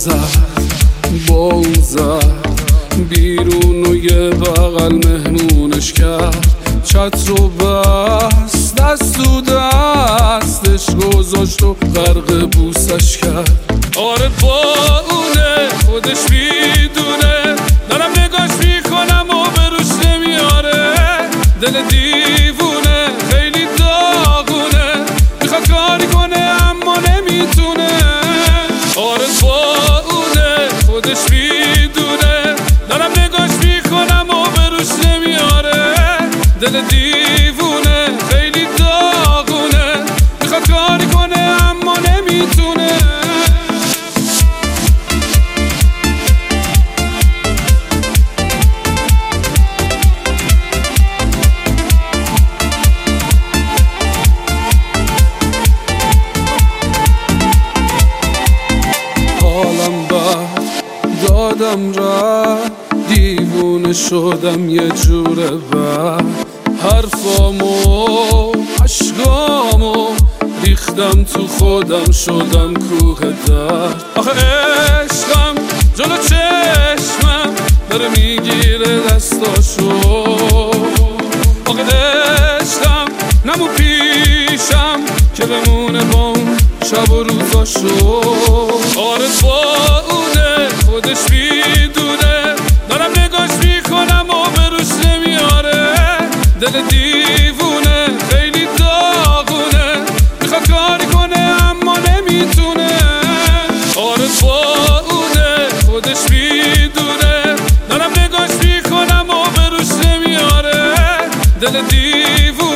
با اون زد بیرون و یه بغل مهمونش کرد، چتر و بست دست تو دستش گذاشت و غرق بوسش کرد. آره با اونه خودش میدونه، دارم نگاش میکنم و بروش نمیاره. دل دیوونه خیلی داغونه، میخواد کاری کنه اما نمیتونه. آره با اونه خودش میدونه، دارم نگاش میکنم و بروش نمیاره. دل دیوونه خیلی داغونه، میخواد کاری کنه اما نمیتونه. حالم بد دادم رفت، دیوونه شدم یه جوره بد. حرفامو عشقامو ریختم تو خودم، شدم کوه درد. آخه عشقم جلو چشمم داره میگیره دستاشو. آخه عشقم نمو پیشم که بمونه با اون شب و روزاشو. آره با اونه خودش میدونه، دارم نگاش میکنم و بروش نمیاره. دل دیوونه خیلی داغونه، میخواد کاری کنه اما نمیتونه. آره با اونه خودش میدونه، دارم نگاش میکنم و بروش نمیاره. دل دیوونه